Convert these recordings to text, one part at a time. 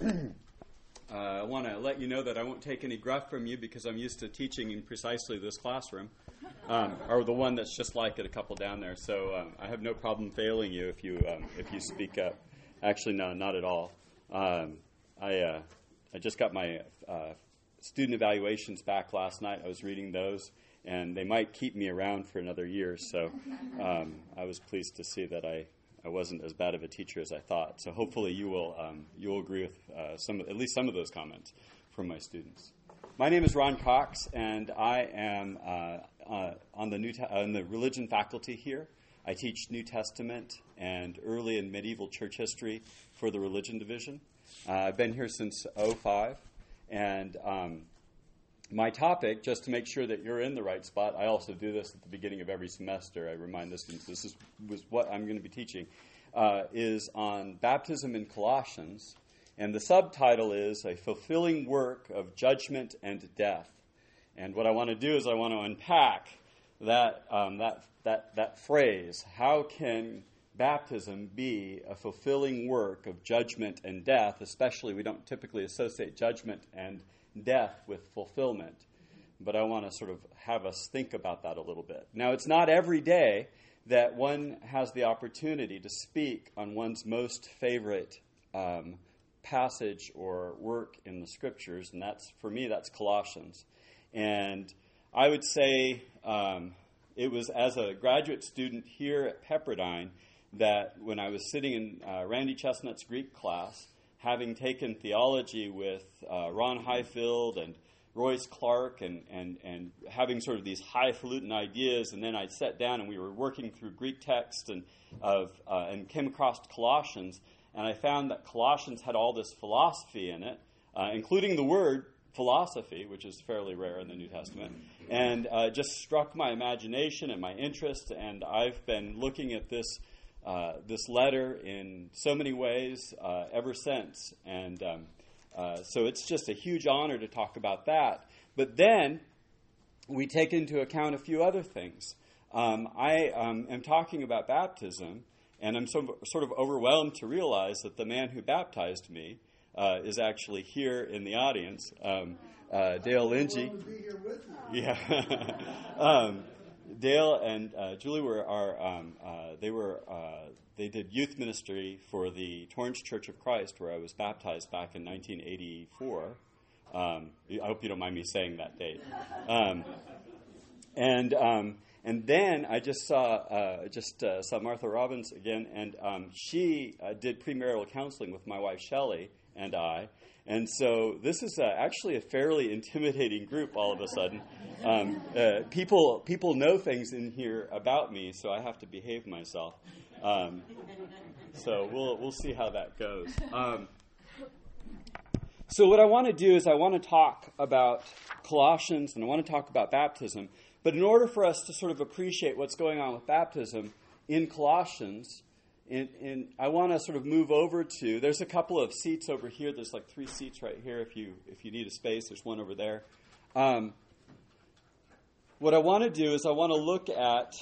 I want to let you know that I won't take any gruff from you because I'm used to teaching in precisely this classroom, or the one that's just like it, a couple down there. So I have no problem failing you if you speak up. Actually, no, not at all. I just got my student evaluations back last night. I was reading those, and they might keep me around for another year. So I was pleased to see that I wasn't as bad of a teacher as I thought. So hopefully you will agree with at least some of those comments from my students. My name is Ron Cox, and I am on the religion faculty here. I teach New Testament and early and medieval church history for the religion division. I've been here since 2005, and my topic, just to make sure that you're in the right spot, I also do this at the beginning of every semester. I remind the students was what I'm going to be teaching, is on baptism in Colossians. And the subtitle is A Fulfilling Work of Judgment and Death. And what I want to do is I want to unpack that phrase. How can baptism be a fulfilling work of judgment and death? Especially, we don't typically associate judgment and death with fulfillment. But I want to sort of have us think about that a little bit. Now, it's not every day that one has the opportunity to speak on one's most favorite passage or work in the Scriptures, and for me, that's Colossians. And I would say it was as a graduate student here at Pepperdine that when I was sitting in Randy Chestnut's Greek class, having taken theology with Ron Highfield and Royce Clark and having sort of these highfalutin ideas, and then I sat down and we were working through Greek text and came across Colossians, and I found that Colossians had all this philosophy in it, including the word philosophy, which is fairly rare in the New Testament, and just struck my imagination and my interest, and I've been looking at this letter in so many ways ever since. And so it's just a huge honor to talk about that. But then we take into account a few other things. I am talking about baptism, and I'm sort of overwhelmed to realize that the man who baptized me is actually here in the audience, Dale Lindsay. Yeah. Dale and Julie they did youth ministry for the Torrance Church of Christ, where I was baptized back in 1984. I hope you don't mind me saying that date. And then I just saw Martha Robbins again, and she did premarital counseling with my wife Shelley and I. And so this is actually a fairly intimidating group all of a sudden. People know things in here about me, so I have to behave myself. So we'll see how that goes. So what I want to do is I want to talk about Colossians, and I want to talk about baptism. But in order for us to sort of appreciate what's going on with baptism in Colossians, I want to sort of move over to, there's a couple of seats over here. There's like 3 seats right here if you need a space. There's one over there. What I want to do is I want to look at,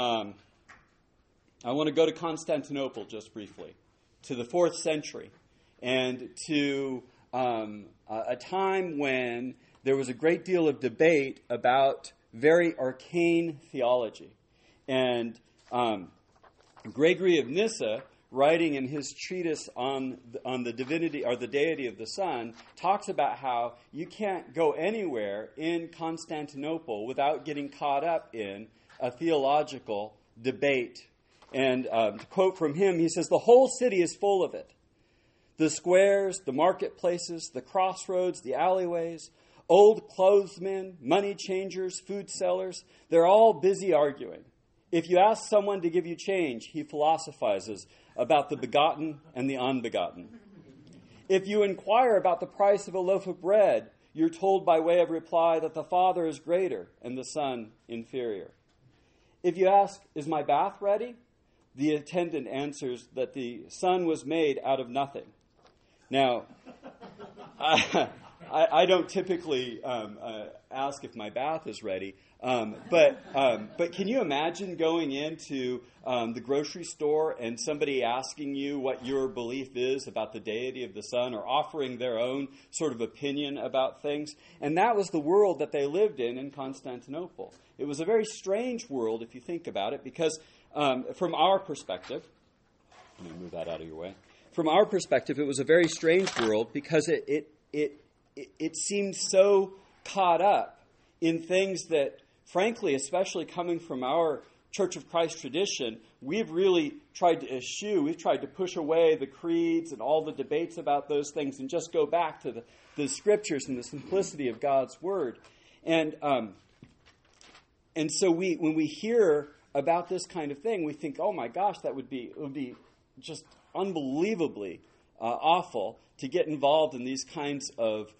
I want to go to Constantinople just briefly, to the 4th century, and to a time when there was a great deal of debate about very arcane theology. And Gregory of Nyssa, writing in his treatise on the divinity or the deity of the sun, talks about how you can't go anywhere in Constantinople without getting caught up in a theological debate. And to quote from him, he says, "The whole city is full of it. The squares, the marketplaces, the crossroads, the alleyways, old clothesmen, money changers, food sellers, they're all busy arguing. If you ask someone to give you change, he philosophizes about the begotten and the unbegotten. If you inquire about the price of a loaf of bread, you're told by way of reply that the Father is greater and the Son inferior. If you ask, is my bath ready? The attendant answers that the sun was made out of nothing." Now, I don't typically ask if my bath is ready. But can you imagine going into the grocery store and somebody asking you what your belief is about the deity of the sun, or offering their own sort of opinion about things? And that was the world that they lived in Constantinople. It was a very strange world if you think about it, because from our perspective, let me move that out of your way. From our perspective, it was a very strange world because it seemed so caught up in things that, frankly, especially coming from our Church of Christ tradition, we've really tried to eschew. We've tried to push away the creeds and all the debates about those things and just go back to the Scriptures and the simplicity of God's Word. And so when we hear about this kind of thing, we think, oh my gosh, it would be just unbelievably awful to get involved in these kinds of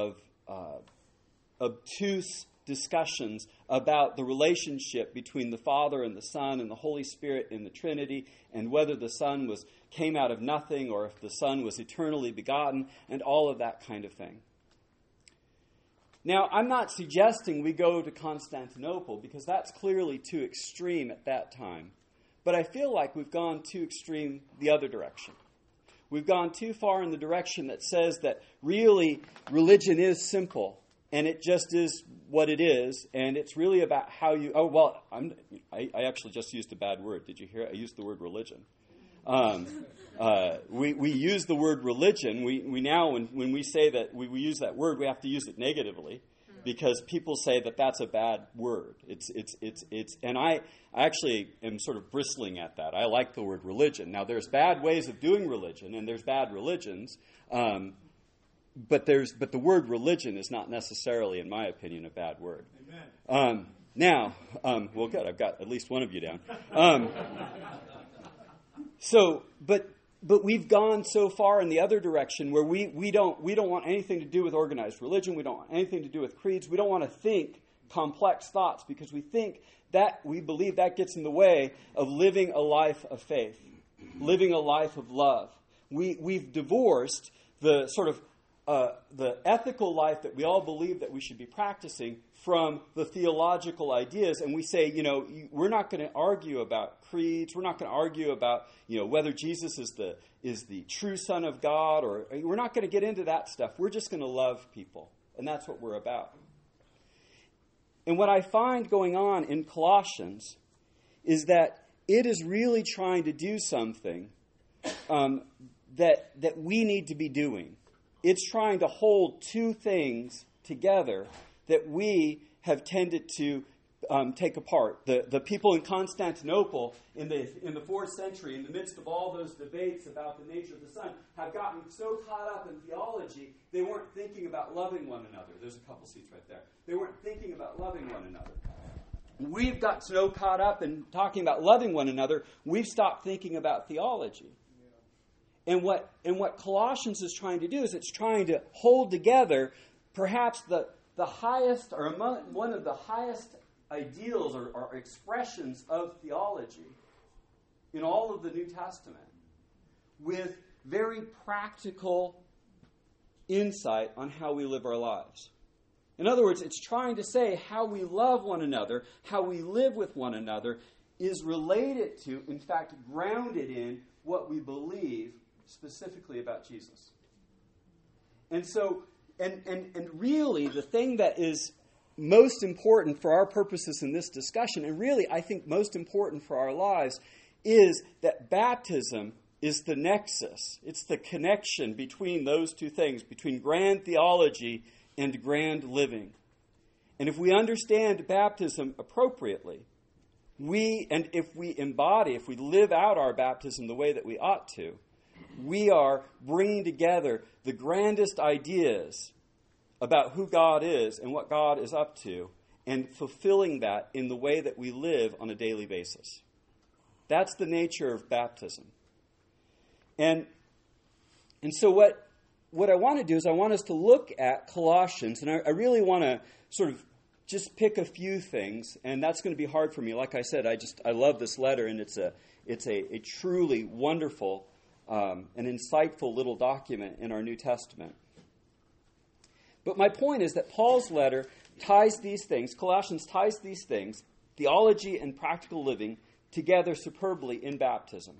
obtuse discussions about the relationship between the Father and the Son and the Holy Spirit in the Trinity, and whether the Son came out of nothing or if the Son was eternally begotten, and all of that kind of thing. Now, I'm not suggesting we go to Constantinople, because that's clearly too extreme at that time. But I feel like we've gone too extreme the other direction. We've gone too far in the direction that says that really religion is simple, and it just is what it is, and it's really about how you... Oh, well, I actually just used a bad word. Did you hear it? I used the word religion. We use the word religion. We now, when we say that we use that word, we have to use it negatively, because people say that that's a bad word. And I actually am sort of bristling at that. I like the word religion. Now, there's bad ways of doing religion, and there's bad religions, but the word religion is not necessarily, in my opinion, a bad word. Amen. Well, good. I've got at least one of you down. But we've gone so far in the other direction where we don't want anything to do with organized religion. We don't want anything to do with creeds. We don't want to think complex thoughts, because we believe that gets in the way of living a life of faith, living a life of love. We've divorced the sort of the ethical life that we all believe that we should be practicing from the theological ideas, and we say, we're not going to argue about creeds. We're not going to argue about, whether Jesus is the true Son of God, or we're not going to get into that stuff. We're just going to love people, and that's what we're about. And what I find going on in Colossians is that it is really trying to do something that we need to be doing. It's trying to hold two things together that we have tended to take apart. The people in Constantinople in the 4th century, in the midst of all those debates about the nature of the Son, have gotten so caught up in theology, they weren't thinking about loving one another. There's a couple seats right there. They weren't thinking about loving one another. We've got so caught up in talking about loving one another, we've stopped thinking about theology. And what Colossians is trying to do is it's trying to hold together perhaps the highest, or one of the highest ideals or expressions of theology in all of the New Testament, with very practical insight on how we live our lives. In other words, it's trying to say how we love one another, how we live with one another, is related to, in fact, grounded in what we believe specifically about Jesus. And so, and really, the thing that is most important for our purposes in this discussion, and really, I think, most important for our lives, is that baptism is the nexus. It's the connection between those two things, between grand theology and grand living. And if we understand baptism appropriately, if we live out our baptism the way that we ought to, we are bringing together the grandest ideas about who God is and what God is up to, and fulfilling that in the way that we live on a daily basis. That's the nature of baptism. And so what I want to do is I want us to look at Colossians, and I really want to sort of just pick a few things, and that's going to be hard for me. Like I said, I love this letter, and it's a truly wonderful and insightful little document in our New Testament. But my point is that Paul's letter ties these things, Colossians ties these things, theology and practical living, together superbly in baptism.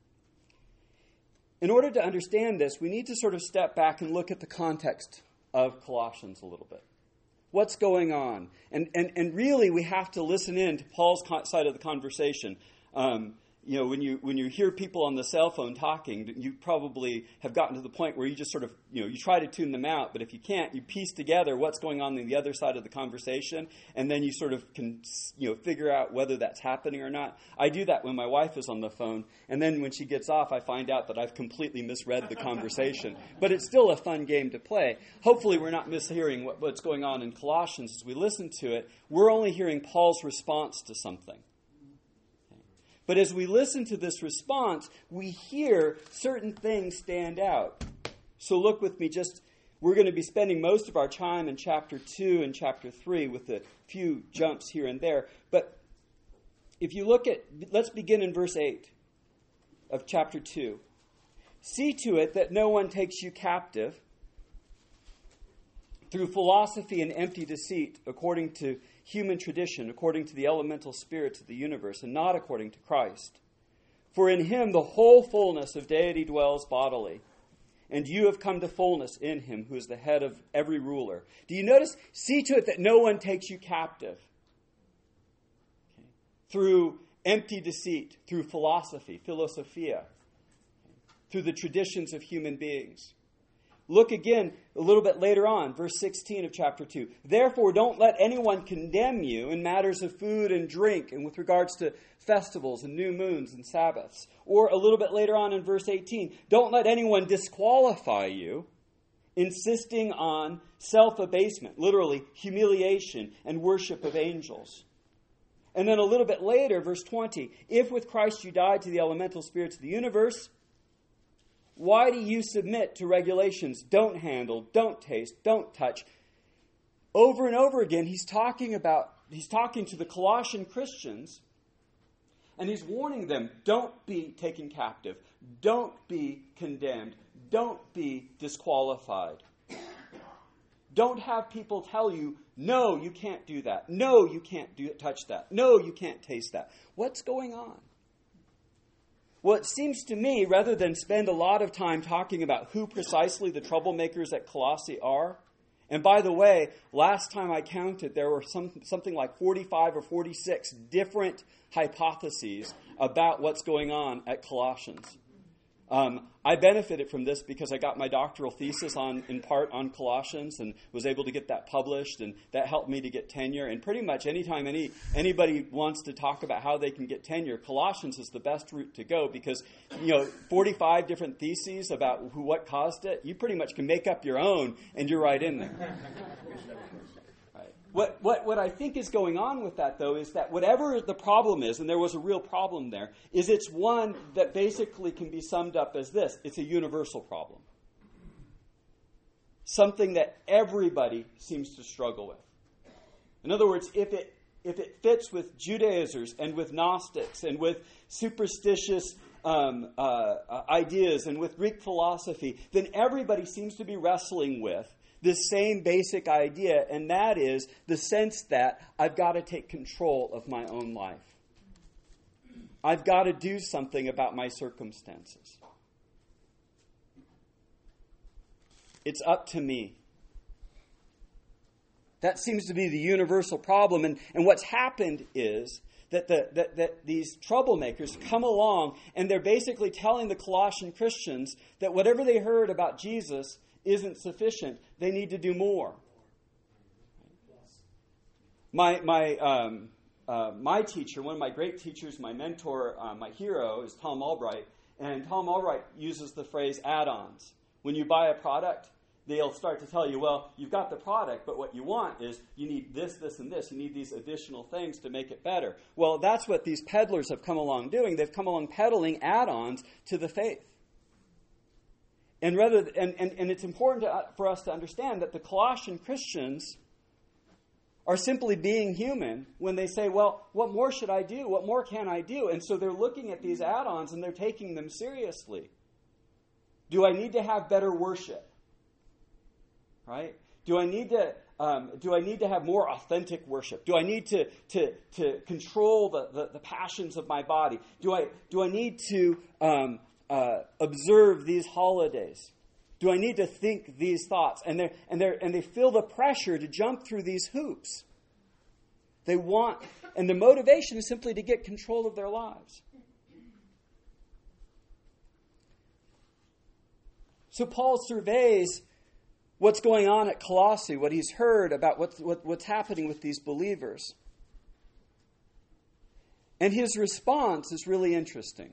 In order to understand this, we need to sort of step back and look at the context of Colossians a little bit. What's going on? And really, we have to listen in to Paul's side of the conversation. When you hear people on the cell phone talking, you probably have gotten to the point where you just sort of, you try to tune them out. But if you can't, you piece together what's going on the other side of the conversation, and then you sort of can, figure out whether that's happening or not. I do that when my wife is on the phone, and then when she gets off, I find out that I've completely misread the conversation. But it's still a fun game to play. Hopefully, we're not mishearing what's going on in Colossians as we listen to it. We're only hearing Paul's response to something. But as we listen to this response, we hear certain things stand out. So look with me, we're going to be spending most of our time in chapter 2 and chapter 3 with a few jumps here and there. But if you let's begin in verse 8 of chapter 2. See to it that no one takes you captive through philosophy and empty deceit, according to human tradition, according to the elemental spirits of the universe, and not according to Christ. For in him the whole fullness of deity dwells bodily, and you have come to fullness in him, who is the head of every ruler. Do you notice? See to it that no one takes you captive. Okay. Through empty deceit, through philosophy, philosophia, through the traditions of human beings. Look again a little bit later on, verse 16 of chapter 2. Therefore, don't let anyone condemn you in matters of food and drink and with regards to festivals and new moons and Sabbaths. Or a little bit later on in verse 18, don't let anyone disqualify you, insisting on self-abasement, literally humiliation and worship of angels. And then a little bit later, verse 20, if with Christ you died to the elemental spirits of the universe, why do you submit to regulations? Don't handle, don't taste, don't touch. Over and over again, he's talking to the Colossian Christians, and he's warning them, don't be taken captive, don't be condemned, don't be disqualified. Don't have people tell you, no, you can't do that, no, you can't touch that, no, you can't taste that. What's going on? Well, it seems to me, rather than spend a lot of time talking about who precisely the troublemakers at Colossae are, and by the way, last time I counted, there were something like 45 or 46 different hypotheses about what's going on at Colossians. I benefited from this because I got my doctoral thesis in part on Colossians and was able to get that published, and that helped me to get tenure. And pretty much anytime anybody wants to talk about how they can get tenure, Colossians is the best route to go because 45 different theses about what caused it, you pretty much can make up your own, and you're right in there. What I think is going on with that, though, is that whatever the problem is, and there was a real problem there, is it's one that basically can be summed up as this. It's a universal problem. Something that everybody seems to struggle with. In other words, if it fits with Judaizers and with Gnostics and with superstitious ideas and with Greek philosophy, then everybody seems to be wrestling with this same basic idea, and that is the sense that I've got to take control of my own life. I've got to do something about my circumstances. It's up to me. That seems to be the universal problem, and what's happened is that these troublemakers come along, and they're basically telling the Colossian Christians that whatever they heard about Jesus isn't sufficient. They need to do more. My teacher, one of my great teachers, my mentor, my hero is Tom Albright. And Tom Albright uses the phrase add-ons. When you buy a product, they'll start to tell you, well, you've got the product, but what you want is you need this, this, and this. You need these additional things to make it better. Well, that's what these peddlers have come along doing. They've come along peddling add-ons to the faith. And it's important for us to understand that the Colossian Christians are simply being human when they say, well, what more should I do? What more can I do? And so they're looking at these add-ons and they're taking them seriously. Do I need to have better worship? Right? Do I need to have more authentic worship? Do I need to control the passions of my body? Do I need to observe these holidays? Do I need to think these thoughts? And they feel the pressure to jump through these hoops. They want, and the motivation is simply to get control of their lives. So Paul surveys what's going on at Colossae, what he's heard about what's happening with these believers. And his response is really interesting.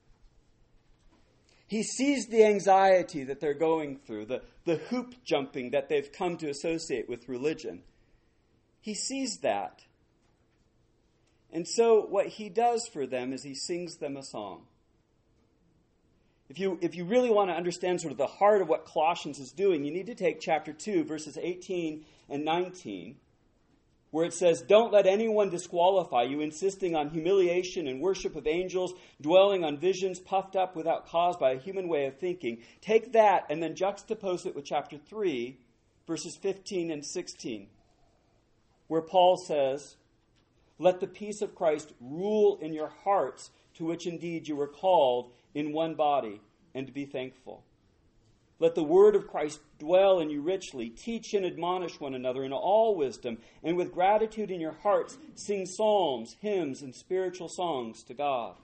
He sees the anxiety that they're going through, the hoop jumping that they've come to associate with religion. He sees that. And so what he does for them is he sings them a song. If you really want to understand sort of the heart of what Colossians is doing, you need to take chapter 2, verses 18 and 19, where it says, "Don't let anyone disqualify you, insisting on humiliation and worship of angels, dwelling on visions puffed up without cause by a human way of thinking." Take that and then juxtapose it with chapter 3, verses 15 and 16, where Paul says, "Let the peace of Christ rule in your hearts, to which indeed you were called in one body, and to be thankful. Let the word of Christ dwell in you richly. Teach and admonish one another in all wisdom, and with gratitude in your hearts sing psalms, hymns, and spiritual songs to God."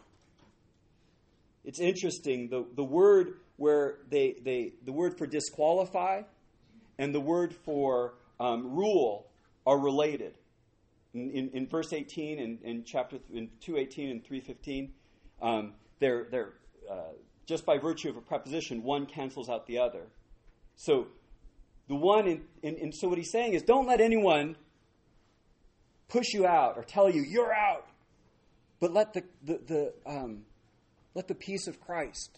It's interesting, the word where the word for disqualify and the word for rule are related. In verse 18 and in 2:18 and 3:15, they're just by virtue of a preposition, one cancels out the other. So the one, and so what he's saying is, don't let anyone push you out or tell you you're out, but let the peace of Christ,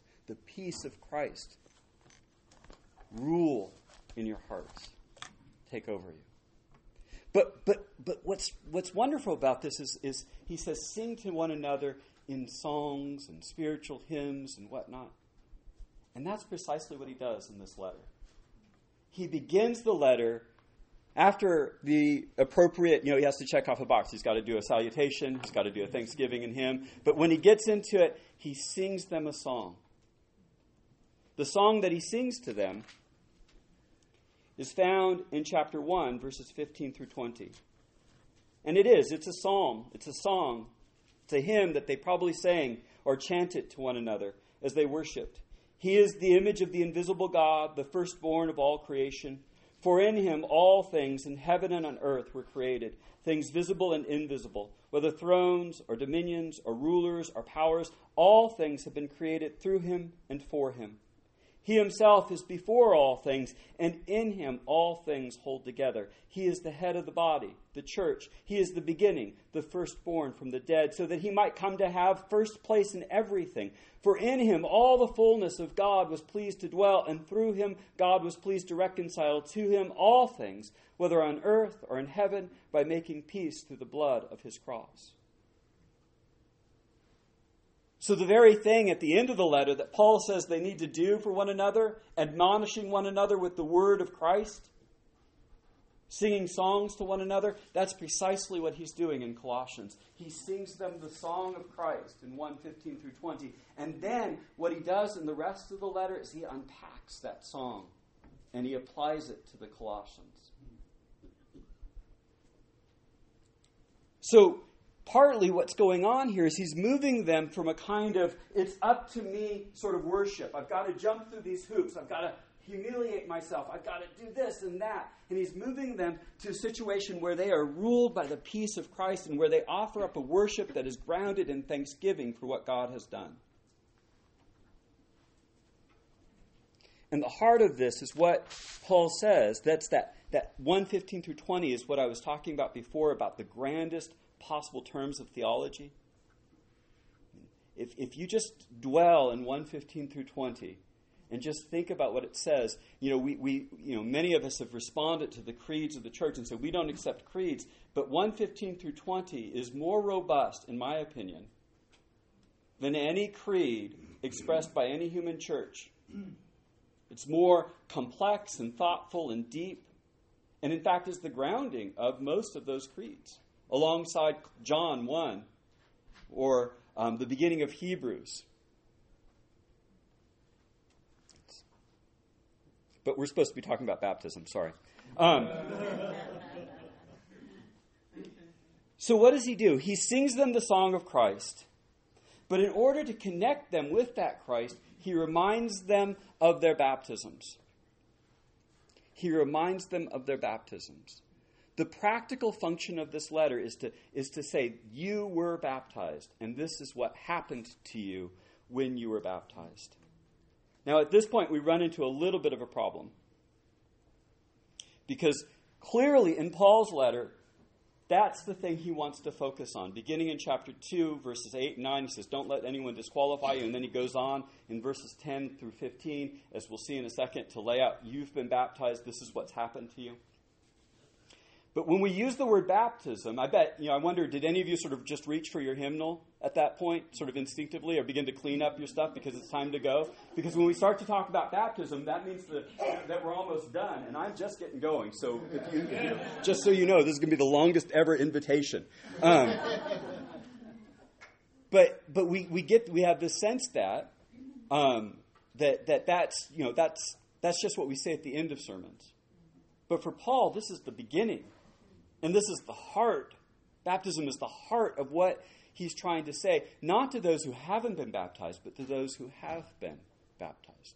rule in your hearts, take over you. But what's wonderful about this is he says, sing to one another in songs and spiritual hymns and whatnot. And that's precisely what he does in this letter. He begins the letter after the appropriate, he has to check off a box. He's got to do a salutation. He's got to do a thanksgiving and hymn. But when he gets into it, he sings them a song. The song that he sings to them is found in chapter 1, verses 15 through 20. And it's a psalm. It's a song. It's a hymn that they probably sang or chanted to one another as they worshipped. He is the image of the invisible God, the firstborn of all creation. For in him all things in heaven and on earth were created, things visible and invisible, whether thrones or dominions or rulers or powers, all things have been created through him and for him. He himself is before all things, and in him all things hold together. He is the head of the body, the church. He is the beginning, the firstborn from the dead, so that he might come to have first place in everything. For in him all the fullness of God was pleased to dwell, and through him God was pleased to reconcile to him all things, whether on earth or in heaven, by making peace through the blood of his cross. So the very thing at the end of the letter that Paul says they need to do for one another, admonishing one another with the word of Christ, singing songs to one another, that's precisely what he's doing in Colossians. He sings them the song of Christ in 1:15 through 20. And then what he does in the rest of the letter is he unpacks that song and he applies it to the Colossians. So partly what's going on here is he's moving them from a kind of it's up to me sort of worship. I've got to jump through these hoops. I've got to humiliate myself. I've got to do this and that. And he's moving them to a situation where they are ruled by the peace of Christ and where they offer up a worship that is grounded in thanksgiving for what God has done. And the heart of this is what Paul says. That's that 1:15 through 20 is what I was talking about before, about the grandest possible terms of theology. If you just dwell in 1:15 through 20 and just think about what it says, we many of us have responded to the creeds of the church and said we don't accept creeds, but 1:15 through 20 is more robust, in my opinion, than any creed expressed by any human church. It's more complex and thoughtful and deep. and in fact is the grounding of most of those creeds, alongside John 1 or the beginning of Hebrews. But we're supposed to be talking about baptism, sorry. So what does he do? He sings them the song of Christ. But in order to connect them with that Christ, he reminds them of their baptisms. He reminds them of their baptisms. The practical function of this letter is to say, you were baptized, and this is what happened to you when you were baptized. Now, at this point, we run into a little bit of a problem. Because clearly in Paul's letter, that's the thing he wants to focus on. Beginning in chapter 2, verses 8 and 9, he says, don't let anyone disqualify you. And then he goes on in verses 10 through 15, as we'll see in a second, to lay out, you've been baptized, this is what's happened to you. But when we use the word baptism, I wonder, did any of you sort of just reach for your hymnal at that point, sort of instinctively, or begin to clean up your stuff because it's time to go? Because when we start to talk about baptism, that means that we're almost done, and I'm just getting going. So if you just so you know, this is going to be the longest ever invitation. But we have this sense that that's just what we say at the end of sermons. But for Paul, this is the beginning. And this is the heart. Baptism is the heart of what he's trying to say, not to those who haven't been baptized, but to those who have been baptized.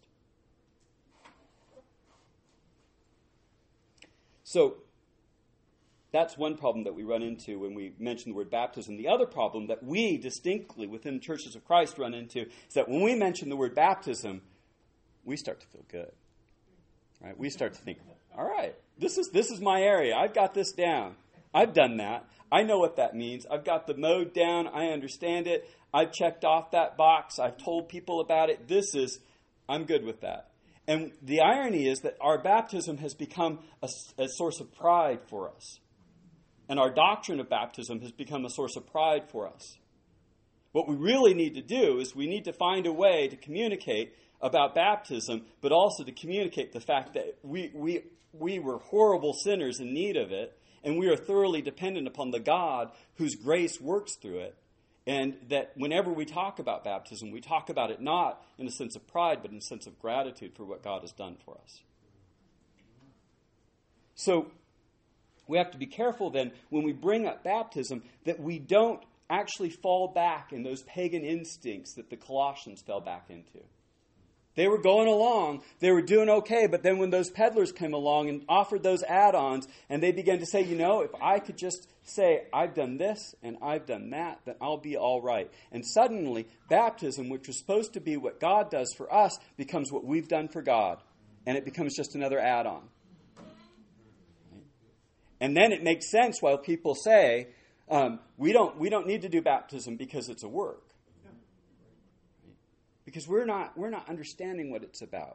So, that's one problem that we run into when we mention the word baptism. The other problem that we distinctly within churches of Christ run into is that when we mention the word baptism, we start to feel good. Right? We start to think, all right, this is my area. I've got this down. I've done that. I know what that means. I've got the mode down. I understand it. I've checked off that box. I've told people about it. I'm good with that. And the irony is that our baptism has become a source of pride for us. And our doctrine of baptism has become a source of pride for us. What we really need to do is we need to find a way to communicate about baptism, but also to communicate the fact that we were horrible sinners in need of it, and we are thoroughly dependent upon the God whose grace works through it. And that whenever we talk about baptism, we talk about it not in a sense of pride, but in a sense of gratitude for what God has done for us. So we have to be careful then when we bring up baptism that we don't actually fall back in those pagan instincts that the Colossians fell back into. They were going along, they were doing okay, but then when those peddlers came along and offered those add-ons, and they began to say, if I could just say, I've done this and I've done that, then I'll be all right. And suddenly, baptism, which was supposed to be what God does for us, becomes what we've done for God. And it becomes just another add-on. And then it makes sense why people say, we don't need to do baptism because it's a work. Because we're not understanding what it's about.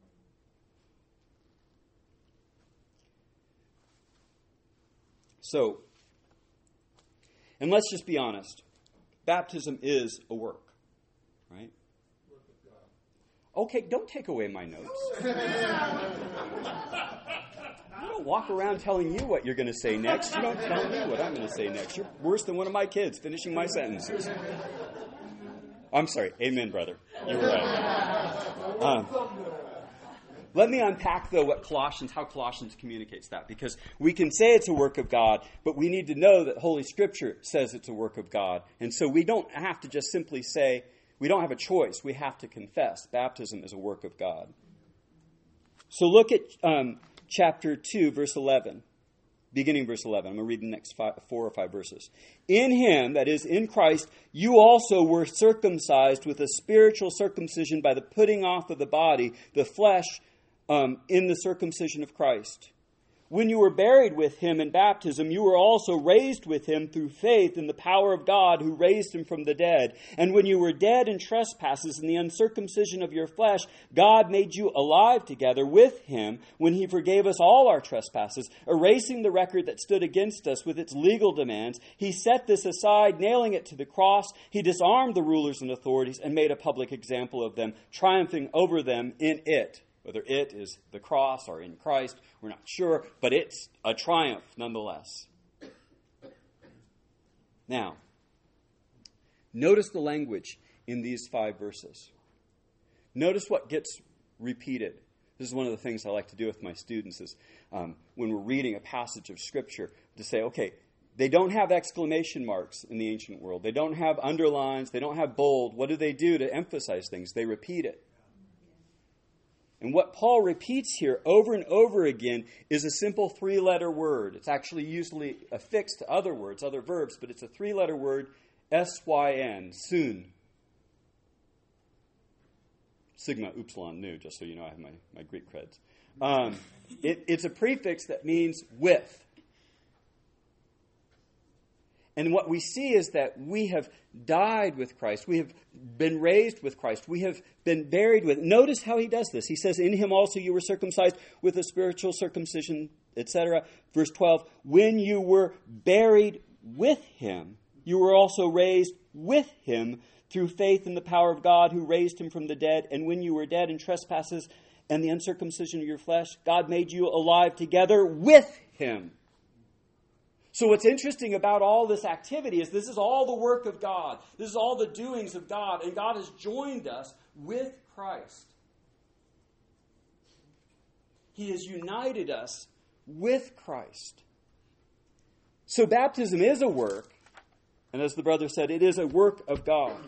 So, and let's just be honest. Baptism is a work, right? Okay, don't take away my notes. I don't walk around telling you what you're going to say next. You don't tell me what I'm going to say next. You're worse than one of my kids finishing my sentences. I'm sorry. Amen, brother. You were right. Let me unpack, though, how Colossians communicates that. Because we can say it's a work of God, but we need to know that Holy Scripture says it's a work of God. And so we don't have to just simply say, we don't have a choice. We have to confess baptism is a work of God. So look at chapter 2, verse 11. Beginning verse 11. I'm going to read the next 4 or 5 verses. In him, that is, in Christ, you also were circumcised with a spiritual circumcision by the putting off of the body, the flesh, in the circumcision of Christ. When you were buried with him in baptism, you were also raised with him through faith in the power of God who raised him from the dead. And when you were dead in trespasses and the uncircumcision of your flesh, God made you alive together with him when he forgave us all our trespasses, erasing the record that stood against us with its legal demands. He set this aside, nailing it to the cross. He disarmed the rulers and authorities and made a public example of them, triumphing over them in it. Whether it is the cross or in Christ, we're not sure, but it's a triumph nonetheless. Now, notice the language in these 5 verses. Notice what gets repeated. This is one of the things I like to do with my students is when we're reading a passage of Scripture to say, okay, they don't have exclamation marks in the ancient world. They don't have underlines. They don't have bold. What do they do to emphasize things? They repeat it. And what Paul repeats here over and over again is a simple 3-letter word. It's actually usually affixed to other words, other verbs, but it's a 3-letter word, S-Y-N, soon. Sigma, upsilon, nu, just so you know I have my Greek creds. It's a prefix that means with. And what we see is that we have died with Christ. We have been raised with Christ. We have been buried with. Notice how he does this. He says, in him also you were circumcised with a spiritual circumcision, etc. Verse 12, when you were buried with him, you were also raised with him through faith in the power of God who raised him from the dead. And when you were dead in trespasses and the uncircumcision of your flesh, God made you alive together with him. So what's interesting about all this activity is this is all the work of God. This is all the doings of God. And God has joined us with Christ. He has united us with Christ. So baptism is a work. And as the brother said, it is a work of God.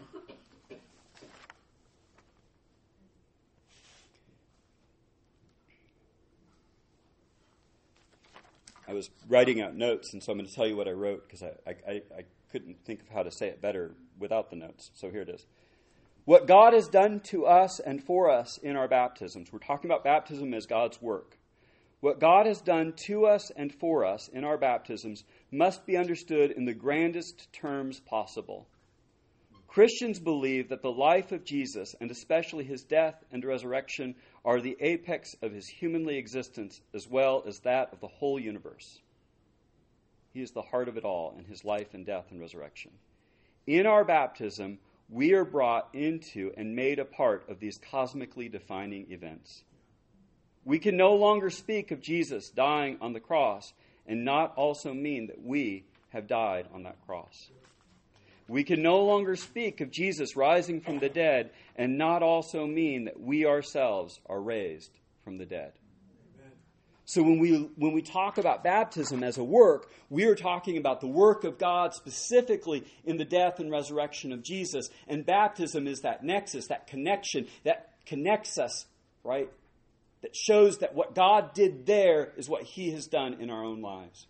I was writing out notes, and so I'm going to tell you what I wrote because I couldn't think of how to say it better without the notes. So here it is. What God has done to us and for us in our baptisms. We're talking about baptism as God's work. What God has done to us and for us in our baptisms must be understood in the grandest terms possible. Christians believe that the life of Jesus, and especially his death and resurrection, are the apex of his humanly existence as well as that of the whole universe. He is the heart of it all in his life and death and resurrection. In our baptism, we are brought into and made a part of these cosmically defining events. We can no longer speak of Jesus dying on the cross and not also mean that we have died on that cross. We can no longer speak of Jesus rising from the dead and not also mean that we ourselves are raised from the dead. Amen. So when we talk about baptism as a work, we are talking about the work of God specifically in the death and resurrection of Jesus. And baptism is that nexus, that connection that connects us, right? That shows that what God did there is what he has done in our own lives.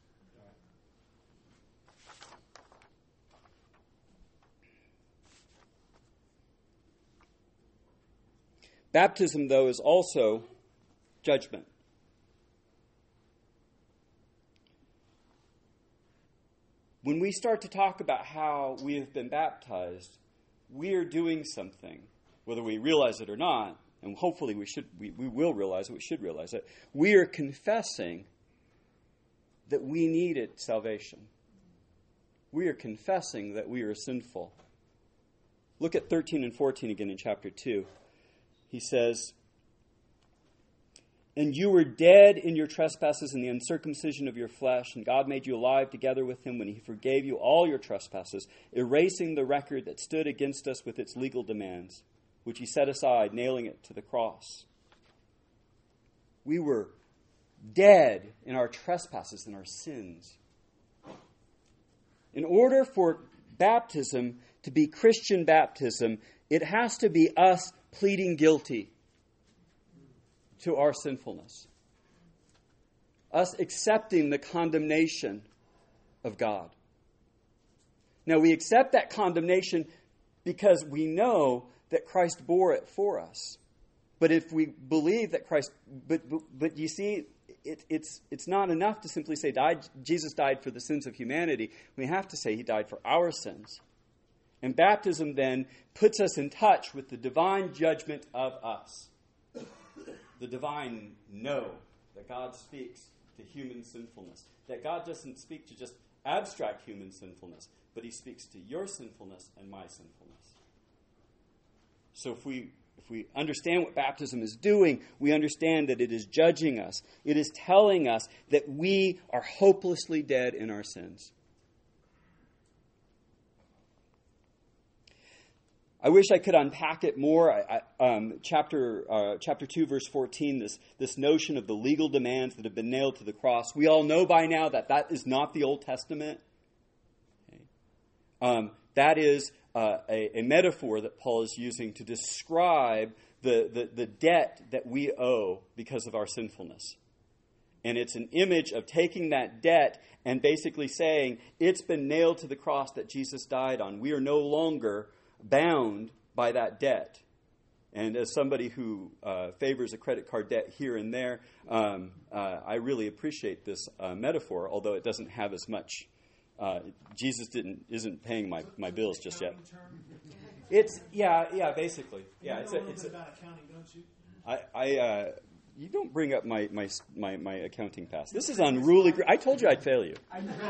Baptism, though, is also judgment. When we start to talk about how we have been baptized, we are doing something, whether we realize it or not, and hopefully we will realize it, we should realize it. We are confessing that we needed salvation. We are confessing that we are sinful. Look at 13 and 14 again in chapter 2. He says, and you were dead in your trespasses and the uncircumcision of your flesh, and God made you alive together with him when he forgave you all your trespasses, erasing the record that stood against us with its legal demands, which he set aside, nailing it to the cross. We were dead in our trespasses and our sins. In order for baptism to be Christian baptism, it has to be us pleading guilty to our sinfulness. Us accepting the condemnation of God. Now, we accept that condemnation because we know that Christ bore it for us. But if we believe that Christ... But you see, it's not enough to simply say Jesus died for the sins of humanity. We have to say he died for our sins. And baptism then puts us in touch with the divine judgment of us. The divine know that God speaks to human sinfulness. That God doesn't speak to just abstract human sinfulness, but he speaks to your sinfulness and my sinfulness. So if we if we understand what baptism is doing, we understand that it is judging us. It is telling us that we are hopelessly dead in our sins. I wish I could unpack it more. Chapter 2, verse 14, this notion of the legal demands that have been nailed to the cross. We all know by now that that is not the Old Testament. Okay. That is a metaphor that Paul is using to describe the debt that we owe because of our sinfulness. And it's an image of taking that debt and basically saying, it's been nailed to the cross that Jesus died on. We are no longer bound by that debt. And as somebody who favors a credit card debt here and there, I really appreciate this metaphor, although it doesn't have as much. Jesus isn't paying my bills just yet. It's basically it's about accounting, don't you? You don't bring up my accounting past. This is unruly. I told you I'd fail you.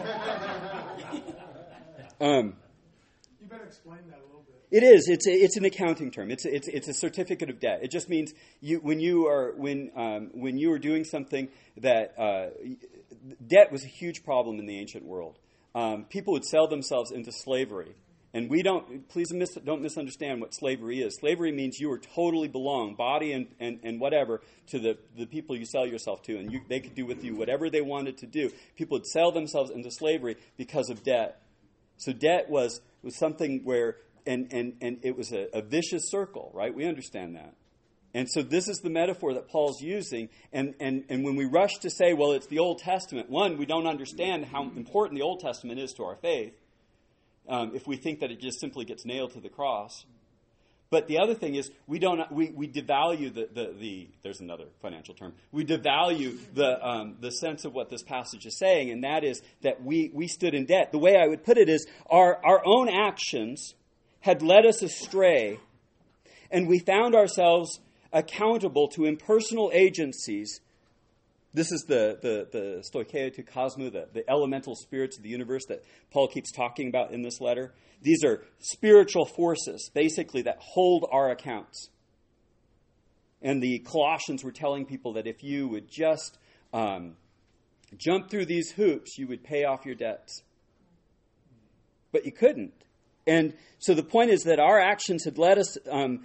You better explain that a little bit. It is. It's an accounting term. It's a certificate of debt. It just means when you are doing something that debt was a huge problem in the ancient world. People would sell themselves into slavery, and don't misunderstand what slavery is. Slavery means you are totally belong, body and whatever, to the people you sell yourself to, and they could do with you whatever they wanted to do. People would sell themselves into slavery because of debt. So debt was something where, and it was a vicious circle, right? We understand that. And so this is the metaphor that Paul's using. And when we rush to say, well, it's the Old Testament, one, we don't understand how important the Old Testament is to our faith if we think that it just simply gets nailed to the cross. But the other thing is we devalue the there's another financial term. We devalue the sense of what this passage is saying, and that is that we stood in debt. The way I would put it is our own actions had led us astray, and we found ourselves accountable to impersonal agencies. This is the stoicheia to cosmos, the elemental spirits of the universe that Paul keeps talking about in this letter. These are spiritual forces, basically, that hold our accounts. And the Colossians were telling people that if you would just jump through these hoops, you would pay off your debts. But you couldn't. And so the point is that our actions had led us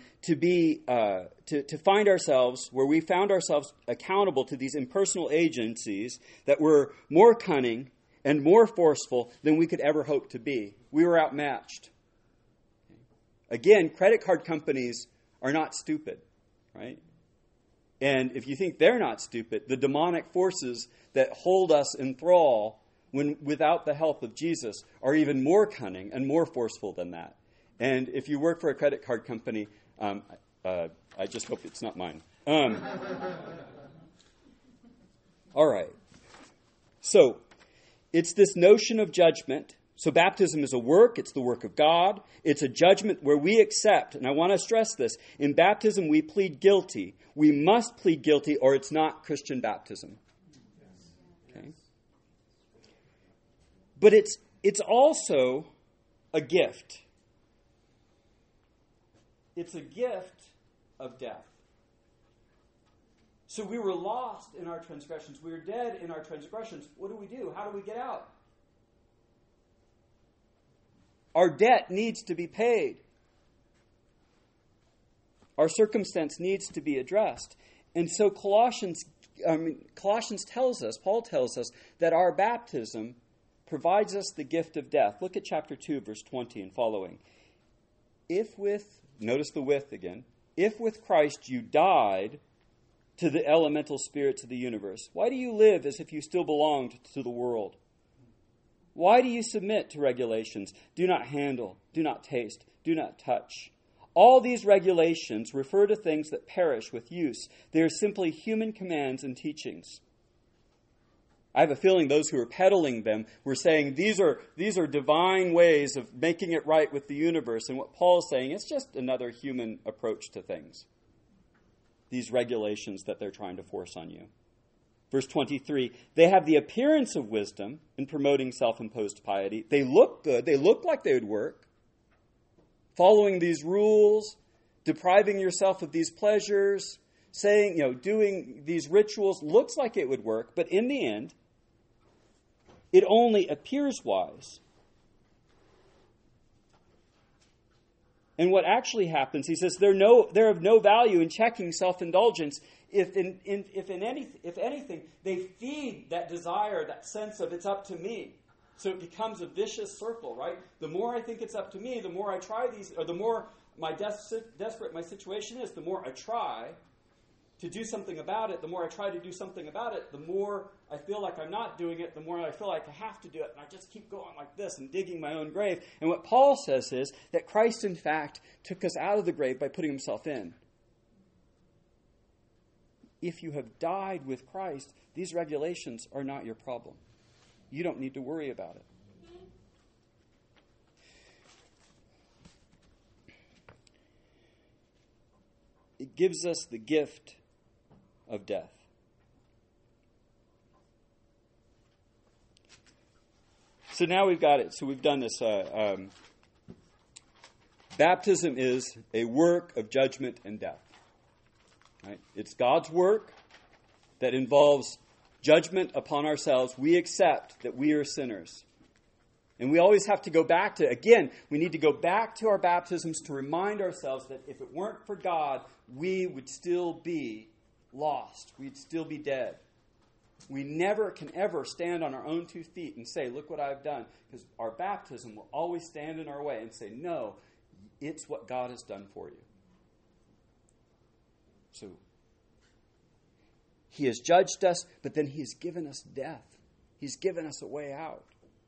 to find ourselves where we found ourselves accountable to these impersonal agencies that were more cunning and more forceful than we could ever hope to be. We were outmatched. Again, credit card companies are not stupid, right? And if you think they're not stupid, the demonic forces that hold us in thrall when without the help of Jesus are even more cunning and more forceful than that. And if you work for a credit card company, I just hope it's not mine. All right. So it's this notion of judgment. So baptism is a work. It's the work of God. It's a judgment where we accept. And I want to stress this. In baptism, we plead guilty. We must plead guilty or it's not Christian baptism. Okay? But it's also a gift. It's a gift of death. So we were lost in our transgressions. We were dead in our transgressions. What do? How do we get out? Our debt needs to be paid. Our circumstance needs to be addressed. And so Colossians tells us, Paul tells us, that our baptism provides us the gift of death. Look at chapter 2, verse 20 and following. Notice the with again. If with Christ you died to the elemental spirits of the universe, why do you live as if you still belonged to the world? Why do you submit to regulations? Do not handle, do not taste, do not touch. All these regulations refer to things that perish with use. They are simply human commands and teachings. I have a feeling those who are peddling them were saying these are divine ways of making it right with the universe. And what Paul is saying, it's just another human approach to things. These regulations that they're trying to force on you. Verse 23, they have the appearance of wisdom in promoting self-imposed piety. They look good. They look like they would work. Following these rules, depriving yourself of these pleasures, saying, doing these rituals looks like it would work, but in the end, it only appears wise. And what actually happens, he says, they're of no value in checking self-indulgence if anything, they feed that desire, that sense of it's up to me. So it becomes a vicious circle, right? The more I think it's up to me, the more I try these, or the more desperate my situation is, the more I try to do something about it. The more I try to do something about it, the more I feel like I'm not doing it, the more I feel like I have to do it. And I just keep going like this and digging my own grave. And what Paul says is that Christ, in fact, took us out of the grave by putting himself in. If you have died with Christ, these regulations are not your problem. You don't need to worry about it. It gives us the gift of death. So now we've got it. So we've done this. Baptism is a work of judgment and death. Right? It's God's work that involves judgment upon ourselves. We accept that we are sinners. And we always have to go back to, again, we need to go back to our baptisms to remind ourselves that if it weren't for God, we would still be lost. We'd still be dead. We never can ever stand on our own 2 feet and say, look what I've done. Because our baptism will always stand in our way and say, no, it's what God has done for you. So, he has judged us, but then he has given us death. He's given us a way out.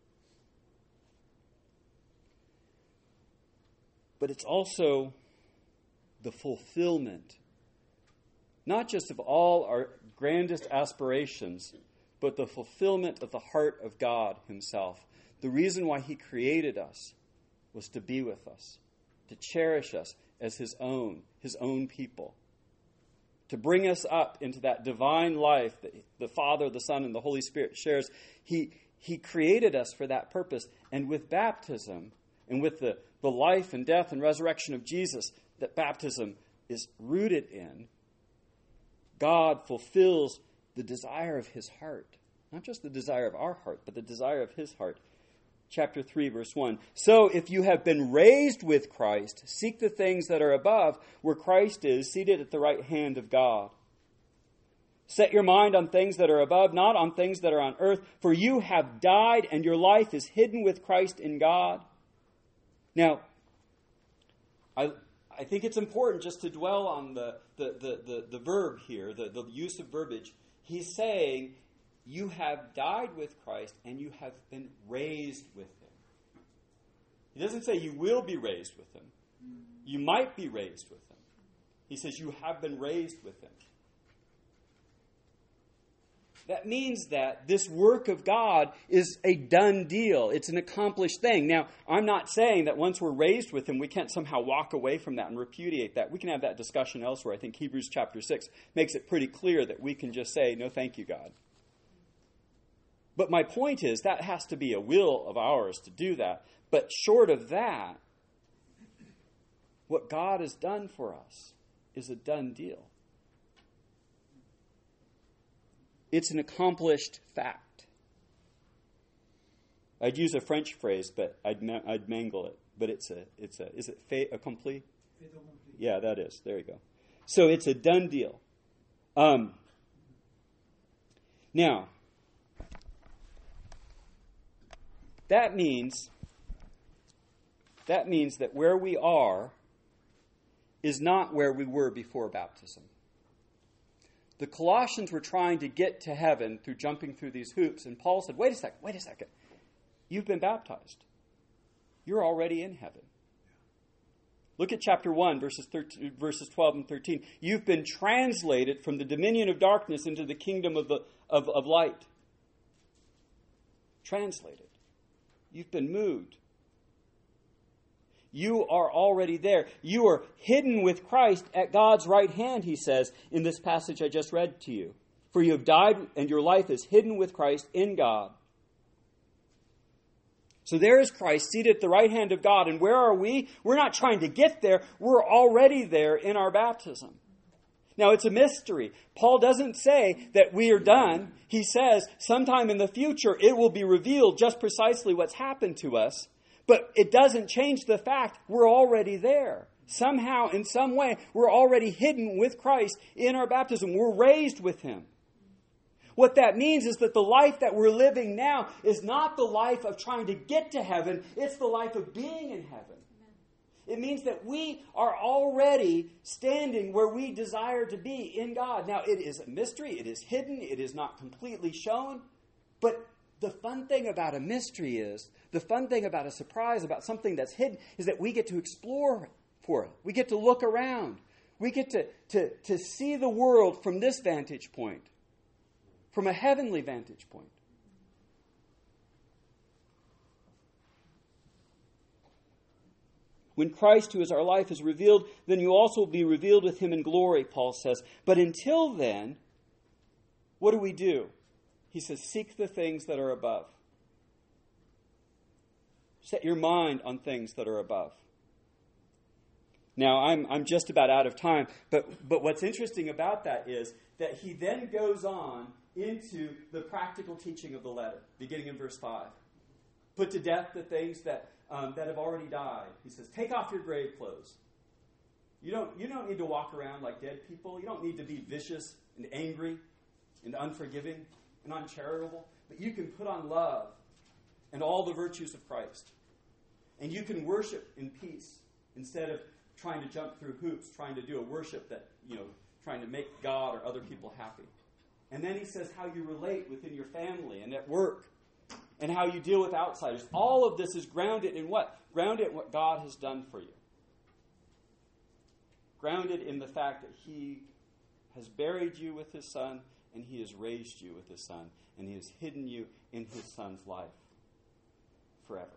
But it's also the fulfillment, not just of all our grandest aspirations, but the fulfillment of the heart of God himself. The reason why he created us was to be with us, to cherish us as his own people, to bring us up into that divine life that the Father, the Son, and the Holy Spirit shares. He created us for that purpose. And with baptism, and with the life and death and resurrection of Jesus that baptism is rooted in, God fulfills the desire of his heart. Not just the desire of our heart, but the desire of his heart. Chapter 3, verse 1. So if you have been raised with Christ, seek the things that are above, where Christ is, seated at the right hand of God. Set your mind on things that are above, not on things that are on earth, for you have died, and your life is hidden with Christ in God. Now, I think it's important just to dwell on the verb here, the use of verbiage. He's saying, you have died with Christ and you have been raised with him. He doesn't say you will be raised with him. You might be raised with him. He says you have been raised with him. That means that this work of God is a done deal. It's an accomplished thing. Now, I'm not saying that once we're raised with him, we can't somehow walk away from that and repudiate that. We can have that discussion elsewhere. I think Hebrews chapter 6 makes it pretty clear that we can just say, no, thank you, God. But my point is that has to be a will of ours to do that. But short of that, what God has done for us is a done deal. It's an accomplished fact. I'd use a French phrase, but I'd mangle it. But is it fait accompli? Fait accompli. Yeah, that is. There you go. So it's a done deal. Now, that means that where we are is not where we were before baptism. The Colossians were trying to get to heaven through jumping through these hoops. And Paul said, wait a second. You've been baptized. You're already in heaven. Look at chapter 1, verses 12 and 13. You've been translated from the dominion of darkness into the kingdom of light. Translated. You've been moved. You are already there. You are hidden with Christ at God's right hand, he says, in this passage I just read to you. For you have died, and your life is hidden with Christ in God. So there is Christ seated at the right hand of God. And where are we? We're not trying to get there. We're already there in our baptism. Now, it's a mystery. Paul doesn't say that we are done. He says sometime in the future it will be revealed just precisely what's happened to us. But it doesn't change the fact we're already there. Somehow, in some way, we're already hidden with Christ in our baptism. We're raised with Him. What that means is that the life that we're living now is not the life of trying to get to heaven. It's the life of being in heaven. It means that we are already standing where we desire to be in God. Now, it is a mystery. It is hidden. It is not completely shown. But the fun thing about a mystery is, the fun thing about a surprise, about something that's hidden, is that we get to explore for it. We get to look around. We get to see the world from this vantage point, from a heavenly vantage point. When Christ, who is our life, is revealed, then you also will be revealed with Him in glory, Paul says. But until then, what do? He says, seek the things that are above. Set your mind on things that are above. Now, I'm just about out of time, but what's interesting about that is that he then goes on into the practical teaching of the letter, beginning in verse 5. Put to death the things that have already died. He says, take off your grave clothes. You don't need to walk around like dead people. You don't need to be vicious and angry and unforgiving and uncharitable. But you can put on love and all the virtues of Christ. And you can worship in peace instead of trying to jump through hoops, trying to do a worship that, trying to make God or other people happy. And then he says how you relate within your family and at work and how you deal with outsiders. All of this is grounded in what? Grounded in what God has done for you. Grounded in the fact that He has buried you with His Son and He has raised you with His Son and He has hidden you in His Son's life forever.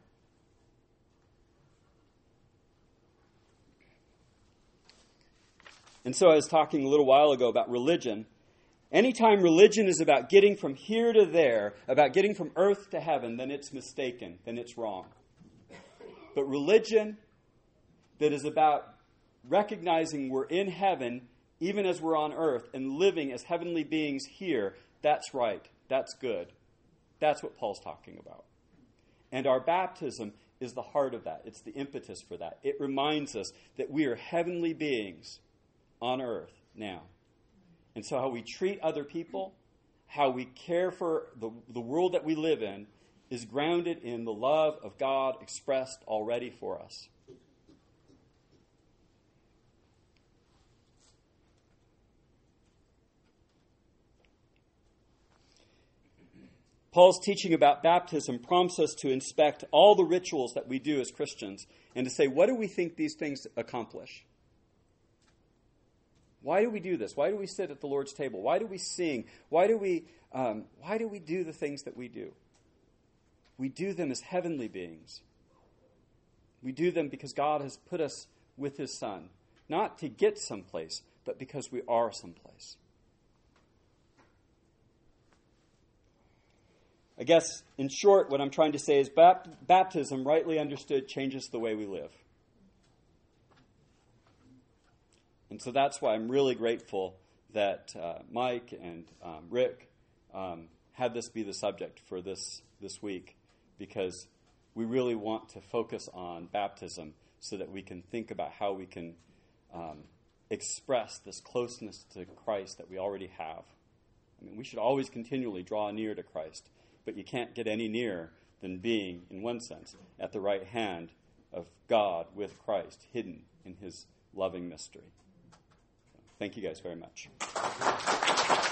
And so I was talking a little while ago about religion. Anytime religion is about getting from here to there, about getting from earth to heaven, then it's mistaken, then it's wrong. But religion that is about recognizing we're in heaven, even as we're on earth, and living as heavenly beings here, that's right, that's good. That's what Paul's talking about. And our baptism is the heart of that. It's the impetus for that. It reminds us that we are heavenly beings on earth now. And so how we treat other people, how we care for the world that we live in, is grounded in the love of God expressed already for us. Paul's teaching about baptism prompts us to inspect all the rituals that we do as Christians and to say, what do we think these things accomplish? Why do we do this? Why do we sit at the Lord's table? Why do we sing? Why do we do the things that we do? We do them as heavenly beings. We do them because God has put us with His Son, not to get someplace, but because we are someplace. I guess, in short, what I'm trying to say is baptism, rightly understood, changes the way we live. And so that's why I'm really grateful that Mike and Rick had this be the subject for this week, because we really want to focus on baptism so that we can think about how we can express this closeness to Christ that we already have. I mean, we should always continually draw near to Christ, but you can't get any nearer than being, in one sense, at the right hand of God with Christ, hidden in His loving mystery. Thank you guys very much.